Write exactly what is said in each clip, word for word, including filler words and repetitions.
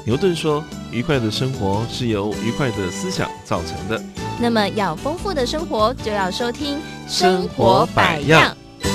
牛顿说，愉快的生活是由愉快的思想造成的。 那么要丰富的生活，就要收听生活百样。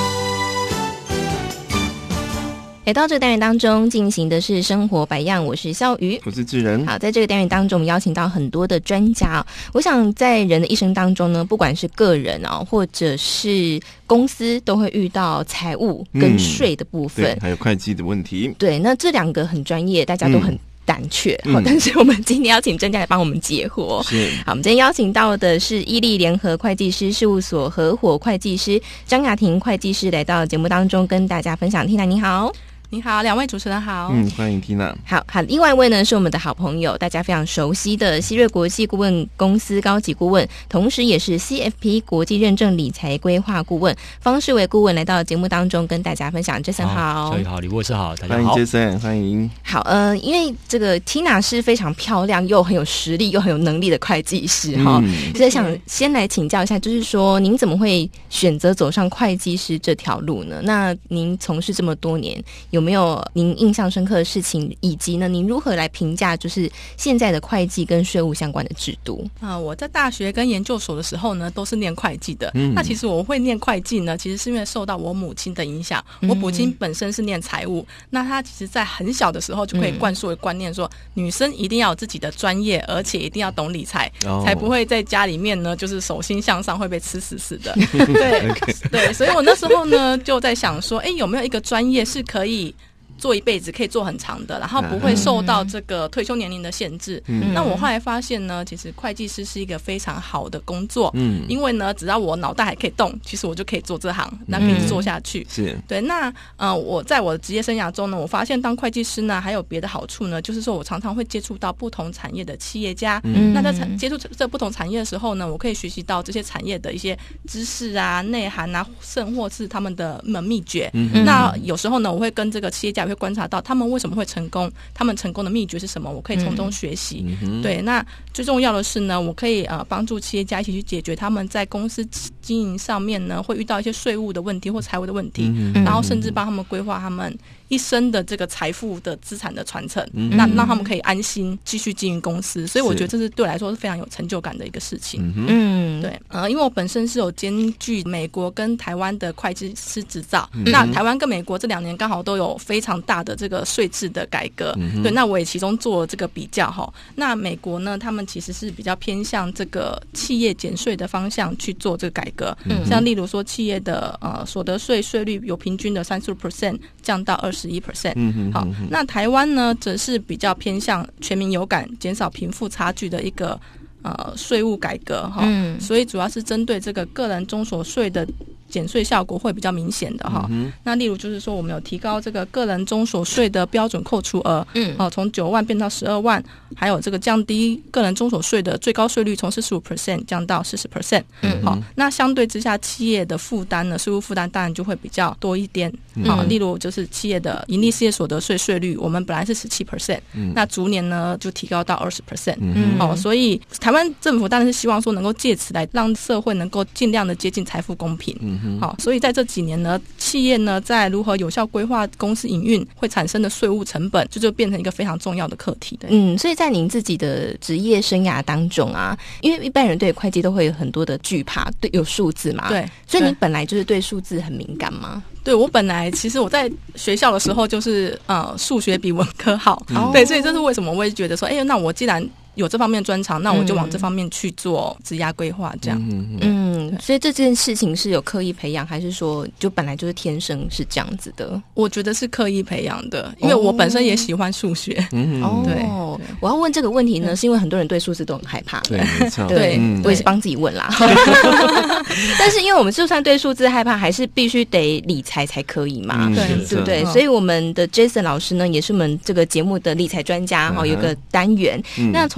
来到这个单元当中进行的是生活百样，我是笑瑜， 我是智仁。 好，在这个单元当中我们邀请到很多的专家、哦、我想在人的一生当中呢，不管是个人哦，或者是公司，都会遇到财务跟税的部分、 嗯、还有会计的问题。 对，那这两个很专业，大家都很胆怯、嗯哦、但是我们今天邀请专家来帮我们解惑。 是， 好，我们今天邀请到的是伊利联合会计师事务所合伙会计师张雅婷会计师来到节目当中跟大家分享。缇娜你好。 你好，两位主持人好。 嗯，欢迎缇娜。 好好，另外一位呢是我们的好朋友，大家非常熟悉的希瑞国际顾问公司高级顾问，同时也是 C F P 国际认证理财规划顾问方世维顾问来到节目当中跟大家分享。Jason 好， 小雨好，李博士好，大家好。 欢迎 Jason， 欢迎。 好，呃，因为这个 Tina 是非常漂亮又很有实力又很有能力的会计师哈、嗯，所以想先来请教一下，就是说您怎么会选择走上会计师这条路呢？那您从事这么多年，有没有您印象深刻的事情，以及呢，您如何来评价就是现在的会计跟税务相关的制度啊、呃？我在大学跟研究所的时候呢，都是念会计的。嗯、那其实我会念会计呢，其实是因为受到我母亲的影响。嗯、我母亲本身是念财务，那她其实在很小的时候就可以灌输的观念说，嗯、女生一定要有自己的专业，而且一定要懂理财，哦、才不会在家里面呢就是手心向上会被吃死死的。对，okay. 对，所以我那时候呢就在想说，哎，有没有一个专业是可以做一辈子，可以做很长的，然后不会受到这个退休年龄的限制、嗯、那我后来发现呢，其实会计师是一个非常好的工作、嗯、因为呢只要我脑袋还可以动，其实我就可以做这行，那可以做下去、嗯、是对。那呃，我在我的职业生涯中呢，我发现当会计师呢还有别的好处呢，就是说我常常会接触到不同产业的企业家、嗯、那在接触这不同产业的时候呢，我可以学习到这些产业的一些知识啊、内涵啊，甚或是他们的门秘诀、嗯、那有时候呢我会跟这个企业家会观察到他们为什么会成功，他们成功的秘诀是什么，我可以从中学习、嗯、对。那最重要的是呢，我可以呃帮助企业家一起去解决他们在公司经营上面呢会遇到一些税务的问题或财务的问题、嗯、然后甚至帮他们规划他们一生的这个财富的资产的传承、嗯、那让他们可以安心继续经营公司，所以我觉得这是对我来说是非常有成就感的一个事情。嗯，对，呃，因为我本身是有兼具美国跟台湾的会计师执照、嗯、那台湾跟美国这两年刚好都有非常大的这个税制的改革、嗯、对，那我也其中做了这个比较齁。那美国呢，他们其实是比较偏向这个企业减税的方向去做这个改革、嗯、像例如说企业的呃所得税税率有平均的 百分之三十 降到 百分之二十一。嗯、好，那台湾呢则是比较偏向全民有感减少贫富差距的一个呃税务改革哈、嗯，所以主要是针对这个个人中所税的减税效果会比较明显的哈、嗯。那例如就是说，我们有提高这个个人中所税的标准扣除额，嗯，哦，从九万变到十二万，还有这个降低个人中所税的最高税率从四十五 percent 降到四十 percent， 嗯，好，那相对之下，企业的负担呢，税务负担当然就会比较多一点。好、嗯，例如就是企业的盈利事业所得税税率，我们本来是十七 percent， 那逐年呢就提高到二十 percent， 嗯，好、哦，所以台湾政府当然是希望说能够借此来让社会能够尽量的接近财富公平。嗯好，所以在这几年呢，企业呢在如何有效规划公司营运会产生的税务成本，就就变成一个非常重要的课题的。 嗯，所以在您自己的职业生涯当中啊，因为一般人对会计都会有很多的惧怕，对，有数字嘛， 对， 所以你本来就是对数字很敏感吗？ 对，我本来其实我在学校的时候就是呃数学比文科好、嗯，对，所以这是为什么我会觉得说，哎，那我既然有这方面专长，那我就往这方面去做职涯规划，这样。嗯嗯，所以这件事情是有刻意培养，还是说就本来就是天生是这样子的？ 我觉得是刻意培养的，因为我本身也喜欢数学。 哦，对，我要问这个问题呢，是因为很多人对数字都很害怕。 对，没错。 对，我也是帮自己问啦。但是因为我们就算对数字害怕，还是必须得理财才可以嘛， 嗯、 对，对不对？所以我们的 Jason 老师呢，也是我们这个节目的理财专家哈、嗯，有个单元。嗯、那从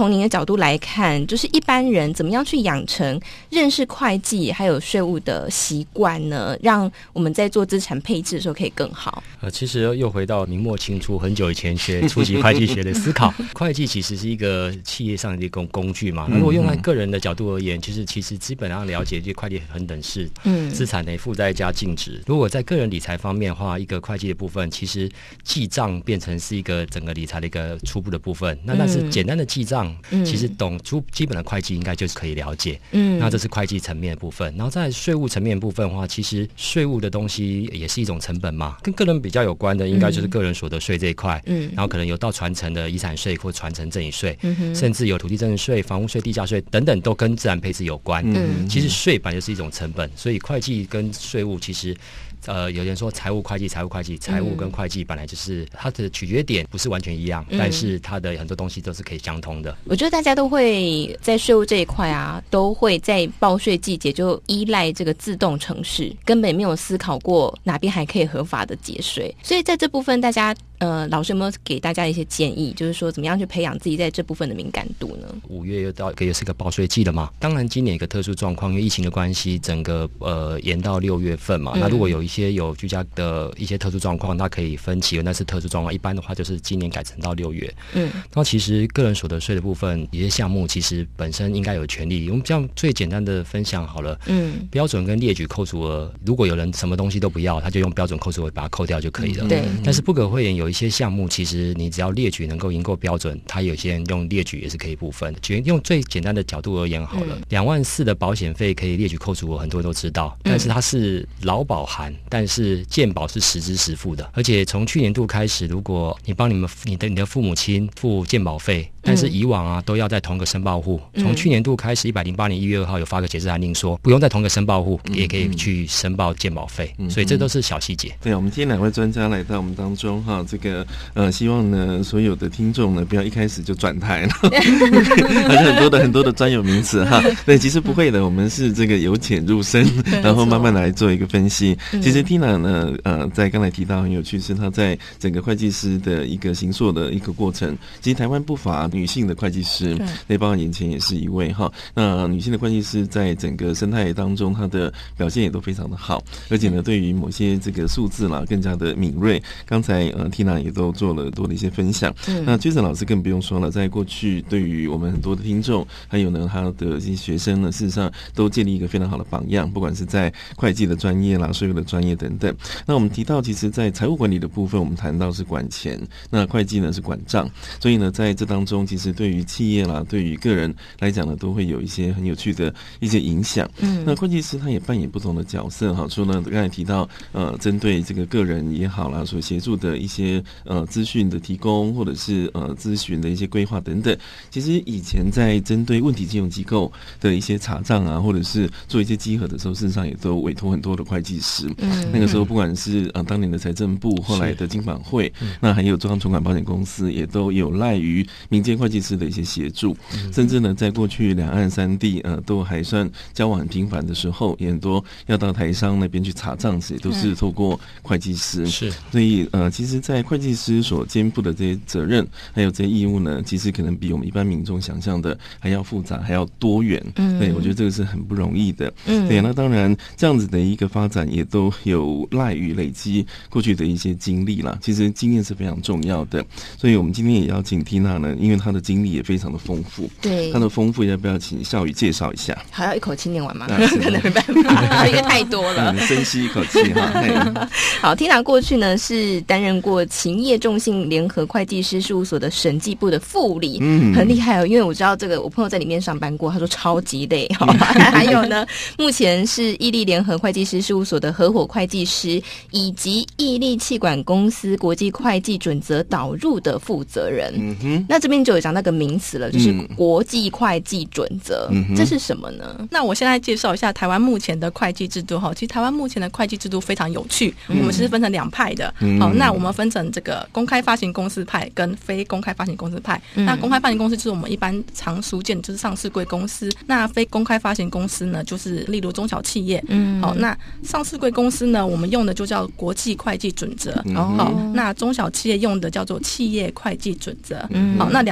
从您的角度来看，就是一般人怎么样去养成认识会计还有税务的习惯呢？让我们在做资产配置的时候可以更好。 呃，其实又回到明末清初很久以前学初级会计学的思考，会计其实是一个企业上的一个工具嘛。那如果用在个人的角度而言，就是其实基本上了解这会计很等式，嗯，资产的负债加净值。如果在个人理财方面的话，一个会计的部分，其实记账变成是一个整个理财的一个初步的部分。那但是简单的记账，嗯，其实懂初基本的会计应该就是可以了解。嗯，那这是会计层面的部分。然后在税务层面的部分的话，其实税务的东西也是一种成本嘛，跟个人比较有关的应该就是个人所得税这一块。嗯，然后可能有到传承的遗产税或传承赠与税，嗯，甚至有土地增值税、房屋税、地价税等等，都跟自然配置有关。嗯，其实税本来就是一种成本，所以会计跟税务其实。呃，有人说财务会计，财务会计，财务跟会计本来就是它的取决点不是完全一样，嗯，但是它的很多东西都是可以相通的。 我觉得大家都会在税务这一块啊，都会在报税季节就依赖这个自动程式，根本没有思考过哪边还可以合法的节税。所以在这部分，大家呃，老师有没有给大家一些建议，就是说怎么样去培养自己在这部分的敏感度呢？ 五月又到又是个报税季了嘛，当然今年有一个特殊状况，因为疫情的关系，整个呃延到六月份嘛，嗯，那如果有一些一些有居家的一些特殊状况，它可以分期，那是特殊状况。一般的话就是今年改成到六月。嗯，那其实个人所得税的部分，一些项目其实本身应该有权利。我们这样最简单的分享好了。嗯，标准跟列举扣除额，如果有人什么东西都不要，他就用标准扣除额把它扣掉就可以了。对。但是不可讳言，有一些项目其实你只要列举能够赢过标准，它有些人用列举也是可以部分。用最简单的角度而言好了，两万四的保险费可以列举扣除额，很多人都知道，但是它是劳保含。但是健保是实支实付的，而且从去年度开始，如果你帮你们你的你的父母亲付健保费，但是以往啊都要在同个申报户。从、嗯、去年度开始，一百零八年一月二号有发个解释函令说，不用在同个申报户、嗯、也可以去申报健保费、嗯，所以这都是小细节。 对，我们今天两位专家来到我们当中哈，这个呃，希望呢所有的听众呢不要一开始就转台了，好像很多的很多的专有名词哈。对，其实不会的，我们是这个由浅入深，然后慢慢来做一个分析。其实 Tina 呢，呃，在刚才提到很有趣，是她在整个会计师的一个行塑的一个过程。其实台湾不乏女性的会计师，那包括眼前也是一位哈。那女性的会计师在整个生态当中，她的表现也都非常的好，而且呢，对于某些这个数字啦，更加的敏锐。刚才呃 Tina 也都做了多的一些分享。嗯、那 Jason 老师更不用说了，在过去对于我们很多的听众，还有呢他的一些学生呢，事实上都建立一个非常好的榜样，不管是在会计的专业啦、税务的专业等等。那我们提到，其实在财务管理的部分，我们谈到是管钱，那会计呢是管账，所以呢在这当中，其实对于企业啦、对于个人来讲呢，都会有一些很有趣的一些影响。嗯，那会计师他也扮演不同的角色哈，除了刚才提到呃，针对这个个人也好啦，所协助的一些呃资讯的提供，或者是呃咨询的一些规划等等，其实以前在针对问题金融机构的一些查账啊，或者是做一些稽核的时候，事实上也都委托很多的会计师。嗯，那个时候不管是呃当年的财政部，后来的金管会，那还有中央存款保险公司，也都有赖于民间会计师的一些协助。嗯、甚至呢，在过去两岸三地呃都还算交往很频繁的时候，也很多要到台商那边去查账时，也都是透过会计师。是，所以呃，其实，在会计师所肩负的这些责任，还有这些义务呢，其实可能比我们一般民众想象的还要复杂，还要多元。嗯，对，我觉得这个是很不容易的。嗯，对，那当然这样子的一个发展，也都有赖于累积过去的一些经历啦。其实经验是非常重要的，所以我们今天也邀请 Tina 呢，因为她的经历也非常的丰富。对，她的丰富要不要请孝宇介绍一下？ 还要一口气念完吗？啊、可能没办法，因为太多了。 嗯、深吸一口气哈。 好 ，Tina 过去呢是担任过勤业众信联合会计师事务所的审计部的副理，嗯，很厉害哦。因为我知道这个，我朋友在里面上班过，他说超级累。嗯、还有呢，目前是毅力联合会计师事务所的合伙会计师，以及毅力企管公司国际会计准则导入的负责人。嗯哼，那这边就有讲那个名词了，就是国际会计准则，嗯、这是什么呢？ 那我现在介绍一下台湾目前的会计制度哈。其实台湾目前的会计制度非常有趣，嗯、我们是分成两派的。嗯、好，那我们分成这个公开发行公司派跟非公开发行公司派。嗯、那公开发行公司就是我们一般常俗见，就是上市柜公司。那非公开发行公司呢，就是例如中小企业。嗯，好，那上市柜公司呢，我们用的就叫国际会计准则。嗯、好，那中小企业用的叫做企业会计准则。嗯、好，那两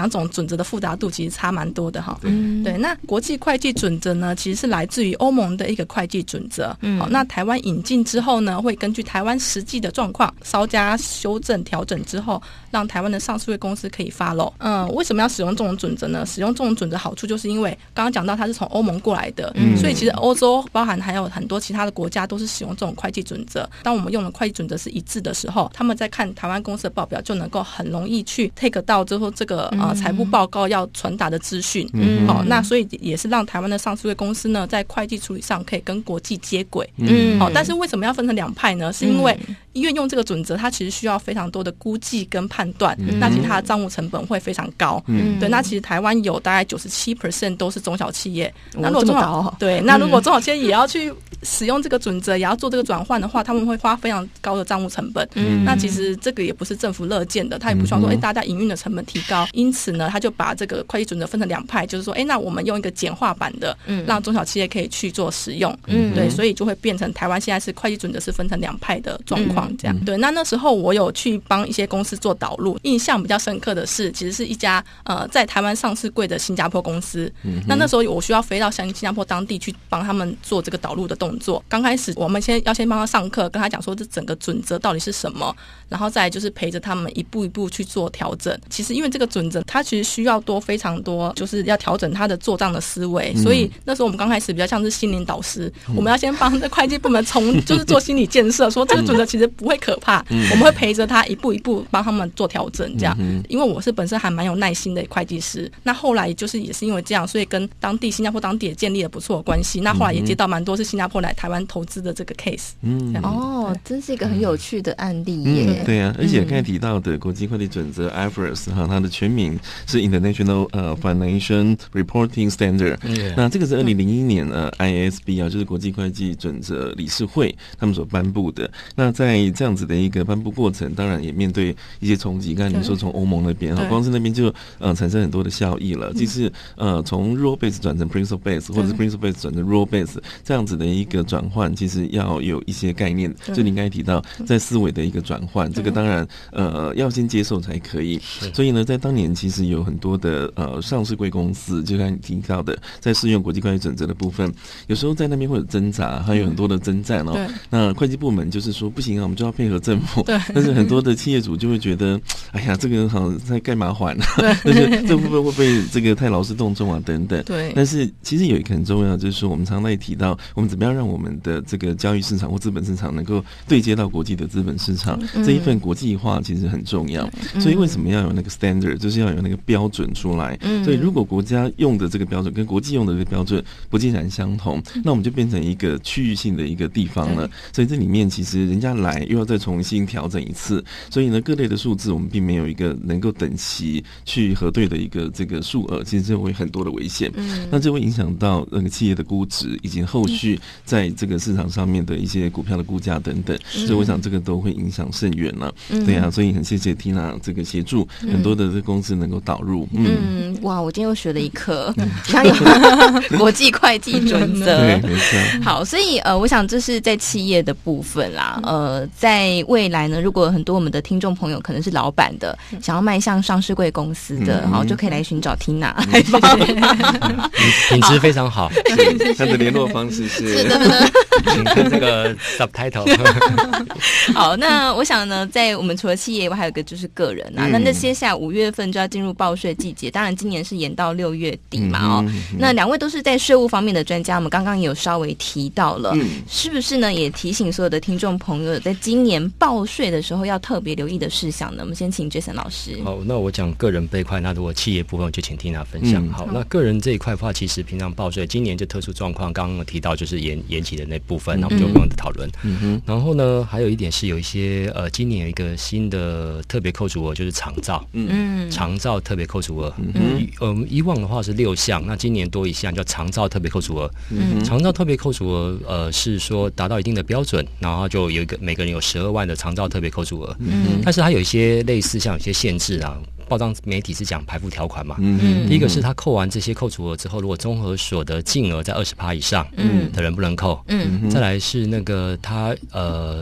两种准则的复杂度其实差蛮多的哈。嗯，对。那国际会计准则呢，其实是来自于欧盟的一个会计准则。嗯，好，那台湾引进之后呢，会根据台湾实际的状况稍加修正调整之后，让台湾的上市柜公司可以 follow。嗯，为什么要使用这种准则呢？使用这种准则好处就是因为刚刚讲到它是从欧盟过来的，嗯，所以其实欧洲包含还有很多其他的国家都是使用这种会计准则。当我们用的会计准则是一致的时候，他们在看台湾公司的报表就能够很容易去 take 到之后这个呃财务报告要传达的资讯。嗯，好，那所以也是让台湾的上市柜公司呢在会计处理上可以跟国际接轨。嗯，好，但是为什么要分成两派呢？是因为因为用这个准则它其实需要非常多的估计跟判断，嗯，那其实它的账务成本会非常高。嗯，对，那其实台湾有大概 百分之九十七 都是中小企业。那如果中小，哦，对，那如果中小企业也要去使用这个准则，也要做这个转换的话，他们会花非常高的账务成本。嗯，那其实这个也不是政府乐见的，他也不希望说，哎，大家营运的成本提高，因此呢，他就把这个会计准则分成两派，就是说，哎，那我们用一个简化版的，嗯，让中小企业可以去做使用。嗯，对，所以就会变成台湾现在是会计准则是分成两派的状况，这样。嗯，对，那那时候我有去帮一些公司做导入，印象比较深刻的是，其实是一家呃在台湾上市柜的新加坡公司。嗯，那那时候我需要飞到新加坡当地去帮他们做这个导入的动作。刚开始我们先要先帮他上课，跟他讲说这整个准则到底是什么，然后再来就是陪着他们一步一步去做调整。其实因为这个准则它其实需要多非常多，就是要调整他的做账的思维，所以那时候我们刚开始比较像是心灵导师，嗯，我们要先帮这会计部门从就是做心理建设，说这个准则其实不会可怕，嗯，我们会陪着他一步一步帮他们做调整，这样。嗯，因为我是本身还蛮有耐心的会计师，那后来就是也是因为这样，所以跟当地新加坡当地也建立了不错的关系。那后来也接到蛮多是新加坡来台湾投资的这个 case。嗯， 哦，真是一个很有趣的案例耶。 嗯，对啊，而且刚才提到的国际会计准则 I F R S 哈，它的全名是 International 呃 Financial Reporting Standard。嗯，那这个是二零零一年呃 I S B 啊，就是国际会计准则理事会他们所颁布的。那在这样子的一个颁布过程，当然也面对一些冲击。刚才您说从欧盟那边哈，光是那边就呃产生很多的效益了。即是呃从 rule base 转成 principle base， 或者是 principle base 转成 rule base 这样子的一个转换，其实要有一些概念。就您刚才提到在思维的一个转换，这个当然呃要先接受才可以。所以呢，在当年其实有很多的呃上市柜公司，就刚才提到的，在适用国际会计准则的部分，有时候在那边会有挣扎，还有很多的征战哦。那会计部门就是说不行啊，我们就要配合政府。但是很多的企业主就会觉得，哎呀，这个好像在干嘛还啊？但是这部分会不会这个太劳师动众啊？等等。对。但是其实有一个很重要，就是说我们常常也提到，我们怎么样让我们的这个交易市场或资本市场能够对接到国际的资本市场，嗯，这一份国际化其实很重要。嗯，所以为什么要有那个 standard， 就是要有那个标准出来。嗯，所以如果国家用的这个标准跟国际用的这个标准不尽然相同，那我们就变成一个区域性的一个地方了。所以这里面其实人家来又要再重新调整一次，所以呢各类的数字我们并没有一个能够等齐去核对的一个这个数额，其实这会很多的危险。嗯，那这会影响到那个企业的估值以及后续在这个市场上面的一些股票的估价等等，嗯，所以我想这个都会影响甚远了。嗯，对啊，所以很谢谢 Tina 这个协助，嗯，很多的这个公司能够导入。嗯， 嗯哇，我今天又学了一课，还有国际会计准则。 对，没错。 好，所以呃，我想这是在企业的部分啦。呃，在未来呢，如果很多我们的听众朋友可能是老板的，嗯，想要迈向上市柜公司的，好，嗯，就可以来寻找 Tina 来帮忙。 品质非常好， 他的联络方式是， 是的， 请看这个 subtitle。 好，那我想呢，在我们除了企业以外，还有一个就是个人啊。嗯，那那接下来五月份就要进入报税季节，当然今年是延到六月底嘛哦。嗯嗯，那两位都是在税务方面的专家，我们刚刚也有稍微提到了，嗯，是不是呢？也提醒所有的听众朋友，在今年报税的时候要特别留意的事项呢？我们先请 Jason 老师。 好，那我讲个人这一块，那如果企业部分就请 Tina 分享。嗯，好，那个人这一块的话，其实平常报税，今年就特殊状况，刚刚提到就是延延期的那部分，那我们就不用讨论。嗯哼。然后呢，还有一点是有一些呃，今年有一个新的特别扣除额，就是长照。嗯，长照特别扣除额。嗯，呃，以往的话是六项，那今年多一项叫长照特别扣除额。嗯，长照特别扣除额，呃，是说达到一定的标准，然后就有一个每个人有十二万的长照特别扣除额。嗯，但是它有一些类似像有些限制啊。报章媒体是讲排付条款嘛，嗯，第一个是他扣完这些扣除额之后，如果综合所得净额在二十趴以上，嗯，的人不能扣，嗯，再来是那个他呃。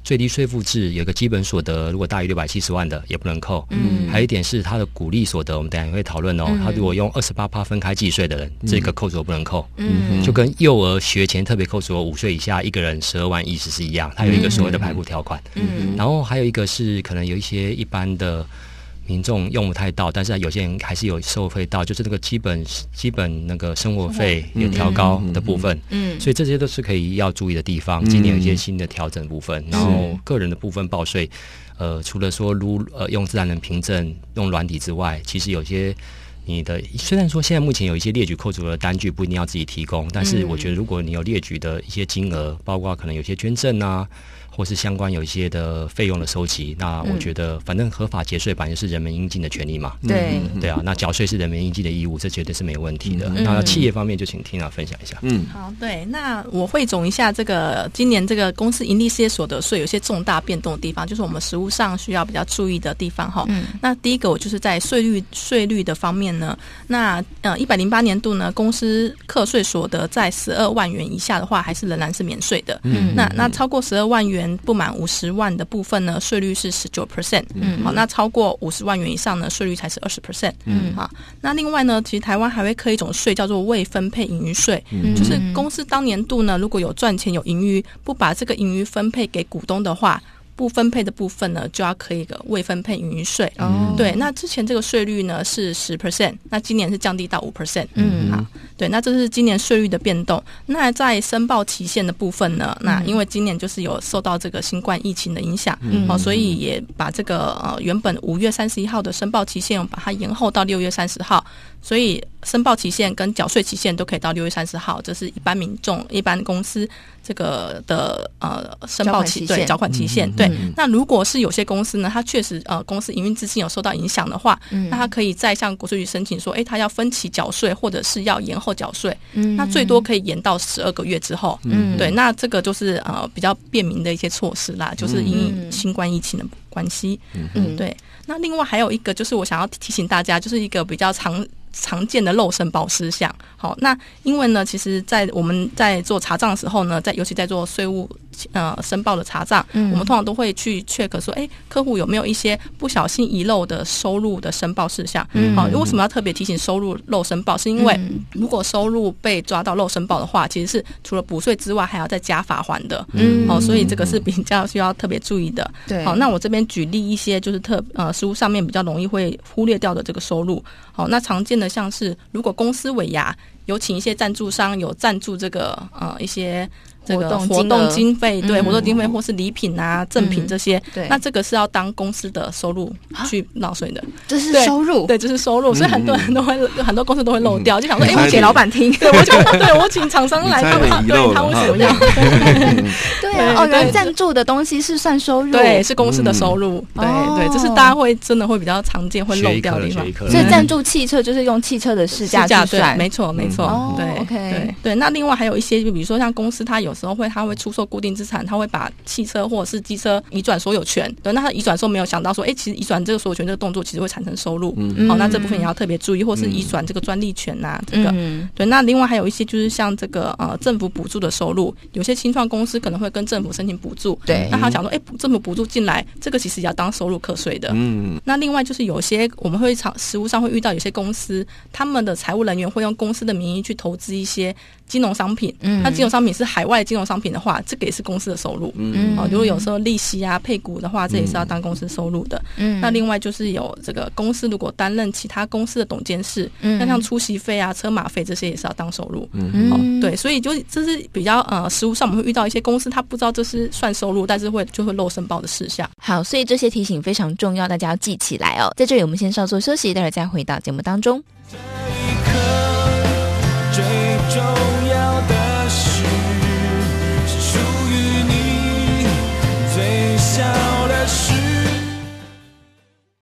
最低税负制有一个基本所得，如果大于六百七十万的也不能扣。嗯，还有一点是他的股利所得，我们等一下也会讨论哦。嗯、他如果用二十八趴分开计税的人，嗯、这个扣除额不能扣。嗯，就跟幼儿学前特别扣除额五岁以下一个人十二万意思是一样，它有一个所谓的排布条款。嗯，然后还有一个是可能有一些一般的民众用不太到，但是有些人还是有收费到，就是这个基本基本那个生活费有调高的部分，嗯，所以这些都是可以要注意的地方。今年有一些新的调整部分，然后个人的部分报税，呃，除了说如呃用自然人凭证、用软体之外，其实有些你的虽然说现在目前有一些列举扣除的单据不一定要自己提供，但是我觉得如果你有列举的一些金额，包括可能有些捐赠啊，或是相关有一些的费用的收集，那我觉得反正合法节税本来就是人民应尽的权利嘛。 对对啊，那缴税是人民应尽的义务，这绝对是没有问题的。嗯、那企业方面就请 Tina 分享一下。 嗯，好，对，那我汇总一下这个今年这个公司盈利事业所得税有些重大变动的地方，就是我们实务上需要比较注意的地方哈。嗯，那第一个我就是在税率税率的方面呢，那呃一百零八年度呢，公司课税所得在十二万元以下的话，还是仍然是免税的。嗯，那那超过十二万元不满五十万的部分呢，税率是 百分之十九。嗯，好，那超过五十万元以上呢，税率才是 百分之二十。嗯，好，那另外呢，其实台湾还会课一种税叫做未分配盈余税，嗯、就是公司当年度呢，如果有赚钱有盈余，不把这个盈余分配给股东的话，不分配的部分呢，就要课一个未分配盈余税。哦，对，那之前这个税率呢是 百分之十， 那今年是降低到 百分之五。嗯，好，对，那这是今年税率的变动。那在申报期限的部分呢，那因为今年就是有受到这个新冠疫情的影响，嗯，哦，所以也把这个呃原本五月三十一号的申报期限，把它延后到六月三十号。所以申报期限跟缴税期限都可以到六月三十号，这是一般民众、一般公司这个的呃申报期对缴款期限。嗯、对、嗯，那如果是有些公司呢，它确实呃公司营运资金有受到影响的话，嗯、那它可以再向国税局申请说，哎，它要分期缴税，或者是要延后缴税。嗯，那最多可以延到十二个月之后。嗯，对，那这个就是呃比较便民的一些措施啦，就是因新冠疫情的关系。嗯，对。那另外还有一个就是我想要提醒大家，就是一个比较常常见的漏申报事项。好，那因为呢，其实在我们在做查账的时候呢，在尤其在做税务呃申报的查账，嗯、我们通常都会去 check 说，哎，客户有没有一些不小心遗漏的收入的申报事项。嗯，好，为什么要特别提醒收入漏申报？是因为如果收入被抓到漏申报的话，其实是除了补税之外，还要再加罚锾的。嗯，好，所以这个是比较需要特别注意的。对，好，那我这边举例一些就是特呃实务上面比较容易会忽略掉的这个收入。好，那常见的像是如果公司尾牙有请一些赞助商，有赞助这个呃一些这个活动经费，对、嗯、活动经费或是礼品啊、赠品这些、嗯，对，那这个是要当公司的收入去纳税的， 这是收入， 对，这是收入，所以很多人都会、嗯、很多公司都会漏掉，嗯、就想说，哎、欸，我给老板听， 对我就对我请厂商来看他，对他为什么要？ 对啊，哦，原来赞助的东西是算收入， 对，是公司的收入，嗯、对、哦、对，这是大家会真的会比较常见会漏掉的地方。 所以赞助汽车就是用汽车的市价计算， 没错没错， 嗯、 对、 哦、，OK， 对对。那另外还有一些，就比如说像公司，它有时候会它会出售固定资产，它会把汽车或者是机车移转所有权。对，那它移转的时候没有想到说，哎，其实移转这个所有权这个动作其实会产生收入。嗯，好，那这部分也要特别注意，或是移转这个专利权呐、啊，这个、嗯。对，那另外还有一些就是像这个呃政府补助的收入，有些新创公司可能会跟政府申请补助。对，那他想说，哎，政府补助进来，这个其实也要当收入课税的。嗯。那另外就是有些我们会常实务上会遇到有些公司，他们的财务人员会用公司的名义去投资一些金融商品。嗯。那金融商品是海外金融商品的话，这个也是公司的收入。嗯。哦，如果有时候利息啊、配股的话，这也是要当公司收入的。嗯。那另外就是有这个公司如果担任其他公司的董监事，嗯，那像出席费啊、车马费这些也是要当收入。嗯。哦，对，所以就这是比较呃实务上我们会遇到一些公司，他不知道这是算收入，但是会就会漏申报的事项。 好，所以这些提醒非常重要，大家要记起来哦。在这里我们先稍作休息，待会儿再回到节目当中。